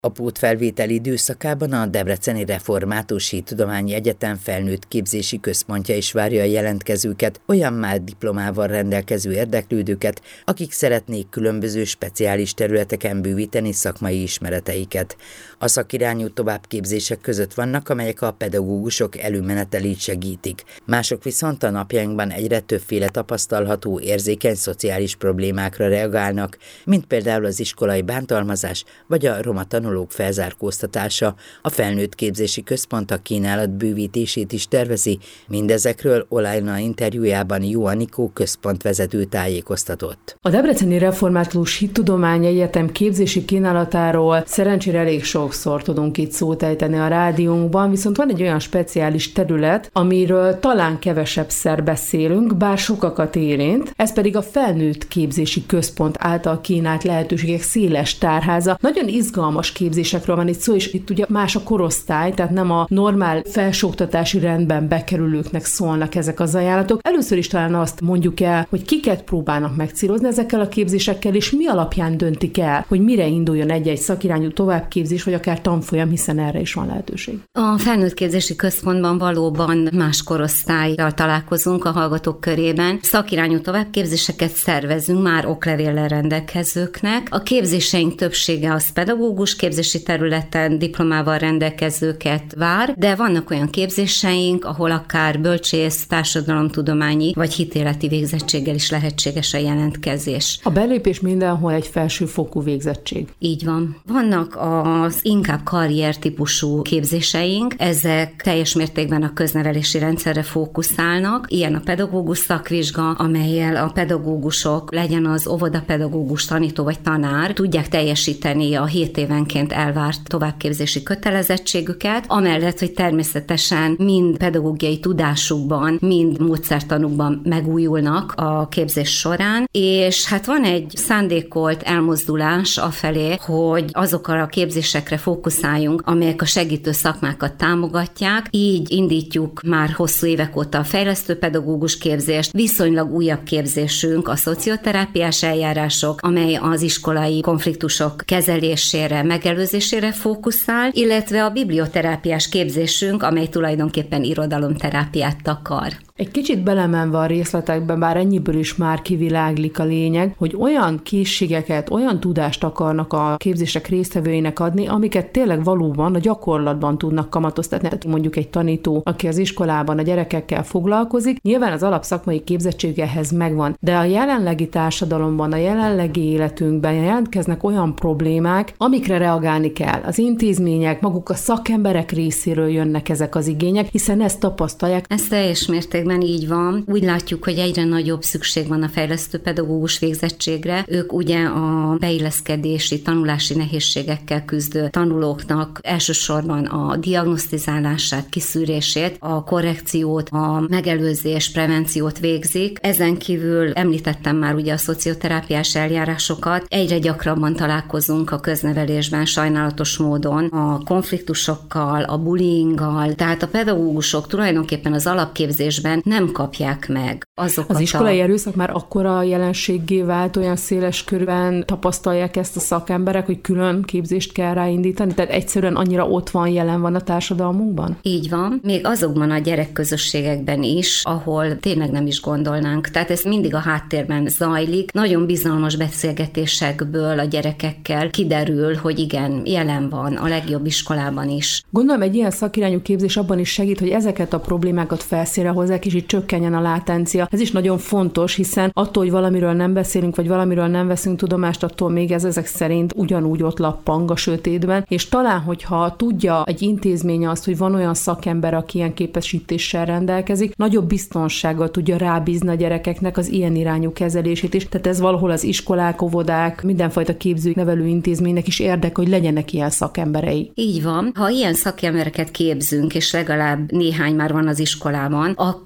A pótfelvételi időszakában a Debreceni Református Hittudományi Egyetem felnőtt képzési központja is várja a jelentkezőket, olyan már diplomával rendelkező érdeklődőket, akik szeretnék különböző speciális területeken bővíteni szakmai ismereteiket. A szakirányú továbbképzések között vannak, amelyek a pedagógusok előmenetelét segítik. Mások viszont a napjainkban egyre többféle tapasztalható érzékeny szociális problémákra reagálnak, mint például az iskolai bántalmazás vagy a roma tanulók felzárkóztatása. A felnőtt képzési központ a kínálat bővítését is tervezi, mindezekről Olajna interjújában Jó Anikó központvezető tájékoztatott. A Debreceni Református Hittudományi Egyetem képzési kínálatáról szerencsére elég sokszor tudunk itt szót ejteni a rádiónkban, viszont van egy olyan speciális terület, amiről talán kevesebbszer beszélünk, bár sokakat érint, ez pedig a felnőtt képzési központ által kínált lehetőségek széles tárháza. Nagyon izgalmas képzésekről van itt szó, és itt ugye más a korosztály, tehát nem a normál felsőoktatási rendben bekerülőknek szólnak ezek az ajánlatok. Először is talán azt mondjuk el, hogy kiket próbálnak megcélozni ezekkel a képzésekkel, és mi alapján döntik el, hogy mire induljon egy-egy szakirányú továbbképzés, vagy akár tanfolyam, hiszen erre is van lehetőség. A felnőtt képzési központban valóban más korosztállyal találkozunk a hallgatók körében. Szakirányú továbbképzéseket szervezünk már oklevéllel rendelkezőknek. A képzéseink többsége az pedagógus képzési területen diplomával rendelkezőket vár, de vannak olyan képzéseink, ahol akár bölcsész, társadalomtudományi vagy hitéleti végzettséggel is lehetséges a jelentkezés. A belépés mindenhol egy felsőfokú végzettség. Így van. Vannak az inkább karriertípusú képzéseink, ezek teljes mértékben a köznevelési rendszerre fókuszálnak. Ilyen a pedagógus szakvizsga, amellyel a pedagógusok, legyen az óvodapedagógus, tanító vagy tanár, tudják teljesíteni a 7 évenként elvárt továbbképzési kötelezettségüket, amellett, hogy természetesen mind pedagógiai tudásukban, mind módszertanukban megújulnak a képzés során, és hát van egy szándékolt elmozdulás afelé, hogy azokra a képzésekre fókuszáljunk, amelyek a segítő szakmákat támogatják. Így indítjuk már hosszú évek óta a fejlesztő pedagógus képzést, viszonylag újabb képzésünk a szocioterápiás eljárások, amely az iskolai konfliktusok kezelésére, megelőzésére fókuszál, illetve a biblioterápiás képzésünk, amely tulajdonképpen irodalomterápiát takar. Egy kicsit belemenve a részletekben, bár ennyiből is már kiviláglik a lényeg, hogy olyan készségeket, olyan tudást akarnak a képzések résztvevőinek adni, amiket tényleg valóban a gyakorlatban tudnak kamatoztatni. Tehát mondjuk egy tanító, aki az iskolában a gyerekekkel foglalkozik, nyilván az alapszakmai képzettsége ehhez megvan, de a jelenlegi társadalomban, a jelenlegi életünkben jelentkeznek olyan problémák, amikre reagálni kell. Az intézmények, maguk a szakemberek részéről jönnek ezek az igények, hiszen ezt tapasztalják. Ez teljes mértékben így van. Úgy látjuk, hogy egyre nagyobb szükség van a fejlesztő pedagógus végzettségre. Ők ugye a beilleszkedési, tanulási nehézségekkel küzdő tanulóknak elsősorban a diagnosztizálását, kiszűrését, a korrekciót, a megelőzés, prevenciót végzik. Ezen kívül említettem már ugye a szocioterápiás eljárásokat. Egyre gyakrabban találkozunk a köznevelésben sajnálatos módon a konfliktusokkal, a bullyinggal, tehát a pedagógusok tulajdonképpen az alapképzésben nem kapják meg azokat. Az iskolai erőszak már akkora jelenséggé vált, olyan széles körben tapasztalják ezt a szakemberek, hogy külön képzést kell ráindítani, tehát egyszerűen annyira ott van, jelen van a társadalmunkban? Így van. Még azokban a gyerekközösségekben is, ahol tényleg nem is gondolnánk. Tehát ez mindig a háttérben zajlik. Nagyon bizalmas beszélgetésekből a gyerekekkel kiderül, hogy igen, jelen van a legjobb iskolában is. Gondolom, egy ilyen szakirányú képzés abban is segít, hogy ezeket a problémákat felszínre hozzák, és így csökkenjen a látencia. Ez is nagyon fontos, hiszen attól, hogy valamiről nem beszélünk, vagy valamiről nem veszünk tudomást, attól még ez ezek szerint ugyanúgy ott lappang a sötétben, és talán, hogyha tudja egy intézmény azt, hogy van olyan szakember, aki ilyen képesítéssel rendelkezik, nagyobb biztonsággal tudja rábízni a gyerekeknek az ilyen irányú kezelését is. Tehát ez valahol az iskolák, óvodák, mindenfajta képző nevelő intézménynek is érdek, hogy legyenek ilyen szakemberei. Így van. Ha ilyen szakembereket képzünk, és legalább néhány már van az iskolában, akkor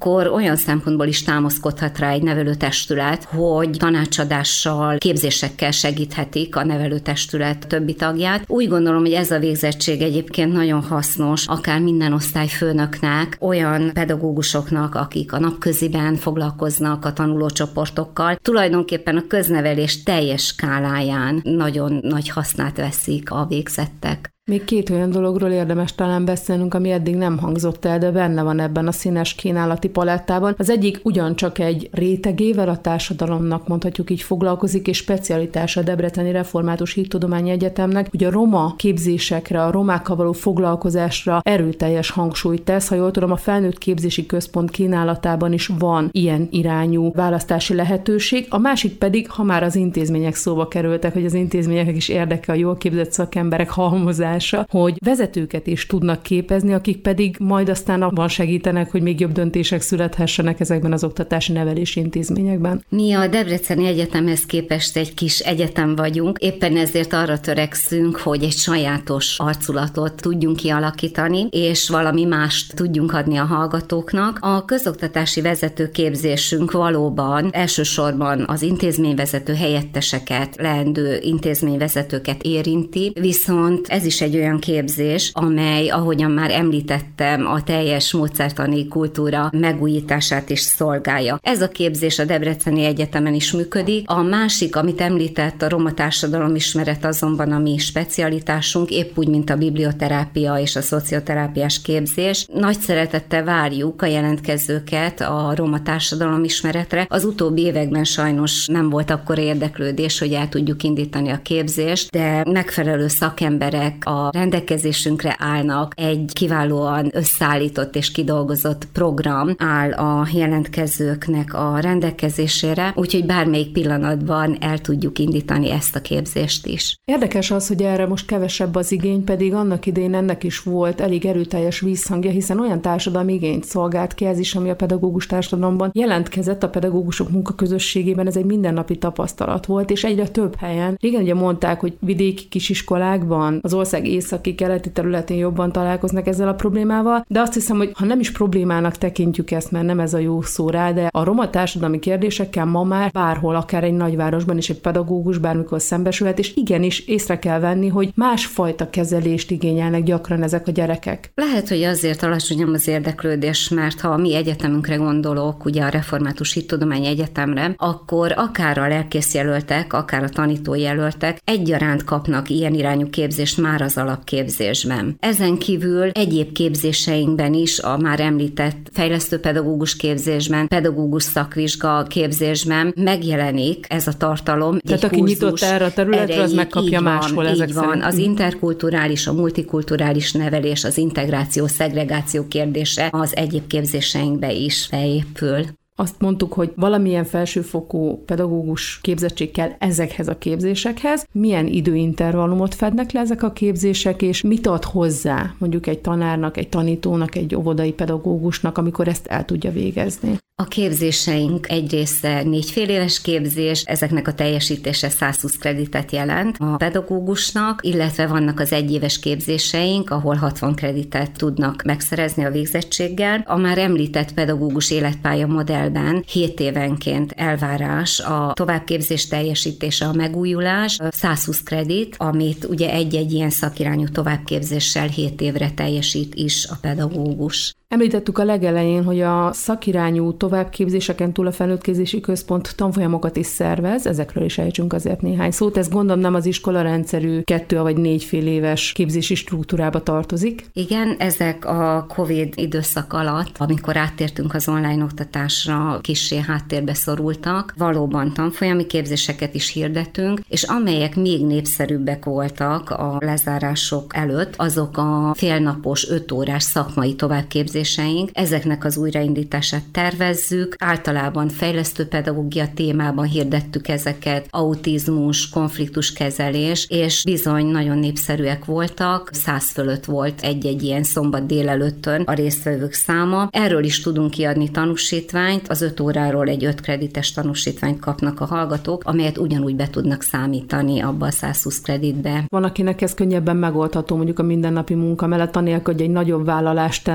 akkor olyan szempontból is támaszkodhat rá egy nevelőtestület, hogy tanácsadással, képzésekkel segíthetik a nevelőtestület többi tagját. Úgy gondolom, hogy ez a végzettség egyébként nagyon hasznos, akár minden osztályfőnöknek, olyan pedagógusoknak, akik a napköziben foglalkoznak a tanulócsoportokkal. Tulajdonképpen a köznevelés teljes skáláján nagyon nagy hasznát veszik a végzettek. Még két olyan dologról érdemes talán beszélnünk, ami eddig nem hangzott el, de benne van ebben a színes kínálati palettában. Az egyik ugyancsak egy rétegével a társadalomnak, mondhatjuk így, foglalkozik, és specialitása a Debreceni Református Hittudományi Egyetemnek, hogy a roma képzésekre, a romákkal való foglalkozásra erőteljes hangsúlyt tesz. Ha jól tudom, a Felnőtt Képzési Központ kínálatában is van ilyen irányú választási lehetőség. A másik pedig, ha már az intézmények szóba kerültek, hogy az intézményeknek is érdeke a jól képzett szakemberek halmozása, hogy vezetőket is tudnak képezni, akik pedig majd aztán abban segítenek, hogy még jobb döntések születhessenek ezekben az oktatási nevelési intézményekben. Mi a Debreceni Egyetemhez képest egy kis egyetem vagyunk, éppen ezért arra törekszünk, hogy egy sajátos arculatot tudjunk kialakítani, és valami mást tudjunk adni a hallgatóknak. A közoktatási vezetőképzésünk valóban elsősorban az intézményvezető helyetteseket, leendő intézményvezetőket érinti, viszont ez is egy olyan képzés, amely, ahogyan már említettem, a teljes módszertani kultúra megújítását is szolgálja. Ez a képzés a Debreceni Egyetemen is működik. A másik, amit említett, a roma társadalomismeret azonban a mi specialitásunk, épp úgy, mint a biblioterápia és a szocioterápiás képzés. Nagy szeretettel várjuk a jelentkezőket a roma társadalomismeretre. Az utóbbi években sajnos nem volt akkor érdeklődés, hogy el tudjuk indítani a képzést, de megfelelő szakemberek a rendelkezésünkre állnak, egy kiválóan összeállított és kidolgozott program áll a jelentkezőknek a rendelkezésére, úgyhogy bármelyik pillanatban el tudjuk indítani ezt a képzést is. Érdekes az, hogy erre most kevesebb az igény, pedig annak idején ennek is volt elég erőteljes visszhangja, hiszen olyan társadalmi igényt szolgált ki ez is, ami a pedagógus társadalomban jelentkezett, a pedagógusok munkaközösségében, ez egy mindennapi tapasztalat volt, és egyre több helyen. Régen ugye mondták, hogy vidéki kisiskolákban, az ország északi-keleti területén jobban találkoznak ezzel a problémával, de azt hiszem, hogy ha nem is problémának tekintjük ezt, mert nem ez a jó szó rá, de a roma társadalmi kérdésekkel ma már bárhol, akár egy nagyvárosban is egy pedagógus bármikor szembesülhet, és igenis észre kell venni, hogy másfajta kezelést igényelnek gyakran ezek a gyerekek. Lehet, hogy azért alacsonyabb az érdeklődés, mert ha a mi egyetemünkre gondolok, ugye a Református Hittudományi Egyetemre, akkor akár a lelkészjelöltek, akár a tanítójelöltek egyaránt kapnak ilyen irányú képzést már az alapképzésben. Ezen kívül egyéb képzéseinkben is, a már említett fejlesztőpedagógus képzésben, pedagógus szakvizsga képzésben megjelenik ez a tartalom. Tehát aki nyitott erre a területre, az megkapja máshol ezek szerint. Van. Az interkulturális, a multikulturális nevelés, az integráció, szegregáció kérdése az egyéb képzéseinkbe is felépül. Azt mondtuk, hogy valamilyen felsőfokú pedagógus képzettség kell ezekhez a képzésekhez. Milyen időintervallumot fednek le ezek a képzések, és mit ad hozzá mondjuk egy tanárnak, egy tanítónak, egy óvodai pedagógusnak, amikor ezt el tudja végezni? A képzéseink egy része 4 fél éves képzés, ezeknek a teljesítése 120 kreditet jelent a pedagógusnak, illetve vannak az egyéves képzéseink, ahol 60 kreditet tudnak megszerezni a végzettséggel. A már említett pedagógus életpálya modellben 7 évenként elvárás a továbbképzés teljesítése, a megújulás, 120 kredit, amit ugye egy-egy ilyen szakirányú továbbképzéssel 7 évre teljesít is a pedagógus. Említettük a legelején, hogy a szakirányú továbbképzéseken túl a Felnőtt Képzési Központ tanfolyamokat is szervez, ezekről is ejtsünk azért néhány szót. Ez gondolom nem az iskola rendszerű 2 vagy 4 fél éves képzési struktúrába tartozik. Igen, ezek a Covid időszak alatt, amikor áttértünk az online oktatásra, kissé háttérbe szorultak, valóban tanfolyami képzéseket is hirdetünk, és amelyek még népszerűbbek voltak a lezárások előtt, azok a félnapos 5 órás szakmai továbbképzések. Ezeknek az újraindítását tervezzük, általában fejlesztőpedagógia témában hirdettük ezeket, autizmus, konfliktuskezelés, és bizony nagyon népszerűek voltak, 100 fölött volt egy-egy ilyen szombat délelőttön a résztvevők száma. Erről is tudunk kiadni tanúsítványt, az 5 óráról egy 5 kredites tanúsítványt kapnak a hallgatók, amelyet ugyanúgy be tudnak számítani abba a 120 kreditbe. Van, akinek ez könnyebben megoldható mondjuk a mindennapi munka mellett, anélkül, hogy egy nagyobb vállalást tenne, és 2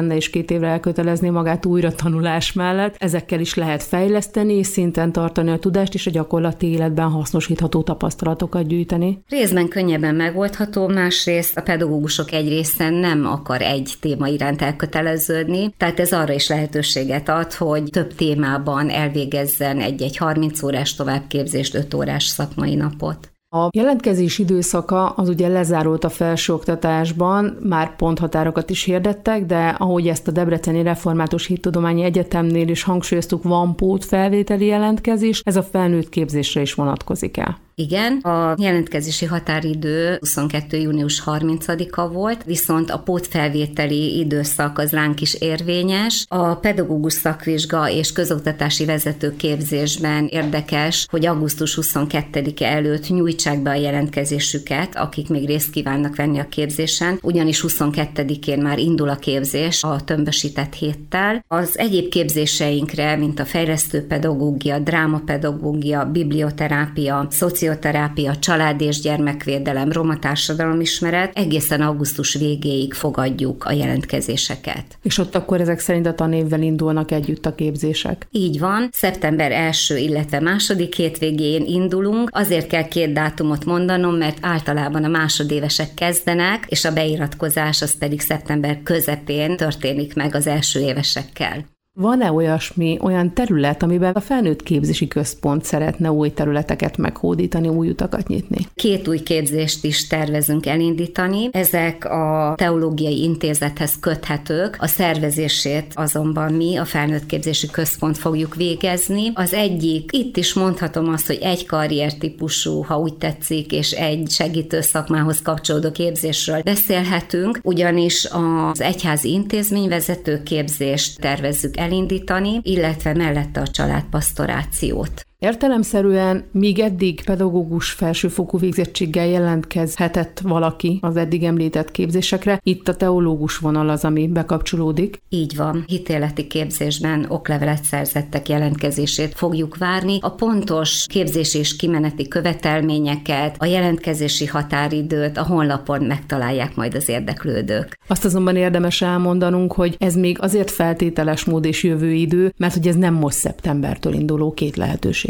2 évre elkötelezni magát újra tanulás mellett. Ezekkel is lehet fejleszteni, és szinten tartani a tudást, és a gyakorlati életben hasznosítható tapasztalatokat gyűjteni. Részben könnyebben megoldható, másrészt a pedagógusok egy része nem akar egy téma iránt elköteleződni, tehát ez arra is lehetőséget ad, hogy több témában elvégezzen egy 30 órás továbbképzést, 5 órás szakmai napot. A jelentkezés időszaka az ugye lezárult a felsőoktatásban, már ponthatárokat is hirdettek, de ahogy ezt a Debreceni Református Hittudományi Egyetemnél is hangsúlyoztuk, van pótfelvételi jelentkezés, ez a felnőtt képzésre is vonatkozik el. Igen, a jelentkezési határidő 22. június 30-a volt, viszont a pótfelvételi időszak az ránk is érvényes. A pedagógus szakvizsga és közoktatási vezetőképzésben érdekes, hogy augusztus 22-e előtt nyújtsák be a jelentkezésüket, akik még részt kívánnak venni a képzésen, ugyanis 22-én már indul a képzés a tömbösített héttel. Az egyéb képzéseinkre, mint a fejlesztőpedagógia, drámapedagógia, biblioterápia, szocioterápia, család- és gyermekvédelem, roma társadalomismeret, egészen augusztus végéig fogadjuk a jelentkezéseket. És ott akkor ezek szerint a tanévvel indulnak együtt a képzések? Így van, szeptember 1. illetve 2. hétvégén indulunk, azért kell 2 dátumot mondanom, mert általában a másodévesek kezdenek, és a beiratkozás az pedig szeptember közepén történik meg az első évesekkel. Van-e olyan terület, amiben a felnőtt képzési központ szeretne új területeket meghódítani, új utakat nyitni? 2 új képzést is tervezünk elindítani. Ezek a Teológiai Intézethez köthetők, a szervezését azonban mi, a felnőtt képzési központ fogjuk végezni. Az egyik, itt is mondhatom azt, hogy egy karriertípusú, ha úgy tetszik, és egy segítő szakmához kapcsolódó képzésről beszélhetünk, ugyanis az egyházi intézményvezető képzést tervezzük elindítani, illetve mellette a családpastorációt. Értelemszerűen míg eddig pedagógus felsőfokú végzettséggel jelentkezhetett valaki az eddig említett képzésekre, itt a teológus vonal az, ami bekapcsolódik. Így van, hitéleti képzésben oklevelet szerzettek jelentkezését fogjuk várni. A pontos képzés és kimeneti követelményeket, a jelentkezési határidőt a honlapon megtalálják majd az érdeklődők. Azt azonban érdemes elmondanunk, hogy ez még azért feltételes mód és jövő idő, mert hogy ez nem most szeptembertől induló 2 lehetőség.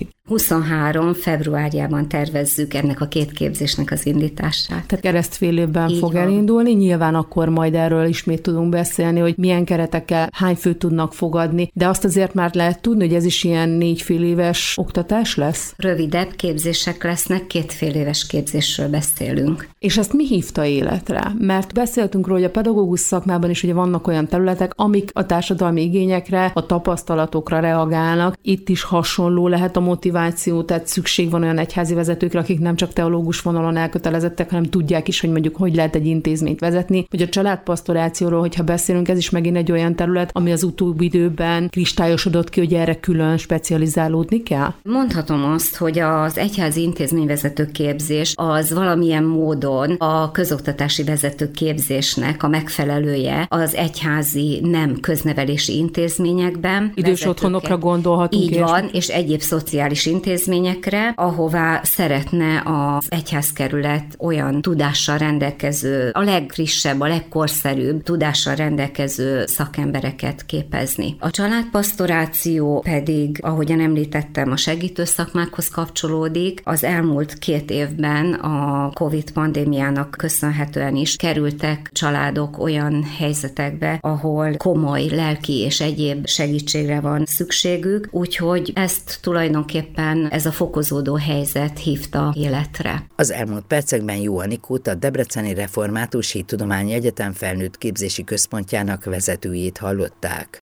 23. februárjában tervezzük ennek a 2 képzésnek az indítását. Tehát keresztfél évben fog elindulni, nyilván akkor majd erről ismét tudunk beszélni, hogy milyen keretekkel hány főt tudnak fogadni, de azt azért már lehet tudni, hogy ez is ilyen 4 fél éves oktatás lesz? Rövidebb képzések lesznek, 2 fél éves képzésről beszélünk. És ezt mi hívta életre? Mert beszéltünk róla, hogy a pedagógus szakmában is ugye vannak olyan területek, amik a társadalmi igényekre, a tapasztalatokra reagálnak. Itt is hasonló lehet a motiváció, tehát szükség van olyan egyházi vezetőkre, akik nem csak teológus vonalon elkötelezettek, hanem tudják is, hogy mondjuk hogy lehet egy intézményt vezetni. Hogy a családpastorációról, hogyha beszélünk, ez is megint egy olyan terület, ami az utóbbi időben kristályosodott ki, hogy erre külön specializálódni kell? Mondhatom azt, hogy az egyházi intézményvezető képzés az valamilyen módon a közoktatási vezető képzésnek a megfelelője az egyházi nem köznevelési intézményekben. Idős otthonokra gondolhatunk. Így van, és egyéb szociális intézményekre, ahová szeretne az egyházkerület olyan tudással rendelkező, a legfrissebb, a legkorszerűbb tudással rendelkező szakembereket képezni. A családpastoráció pedig, ahogyan említettem, a segítő szakmákhoz kapcsolódik. Az elmúlt 2 évben a Covid pandémiának köszönhetően is kerültek családok olyan helyzetekbe, ahol komoly lelki és egyéb segítségre van szükségük, úgyhogy ezt tulajdonképpen ez a fokozódó helyzet hívta életre. Az elmúlt percekben Jó Anikót, a Debreceni Református Hittudományi Egyetem felnőtt képzési központjának vezetőjét hallották.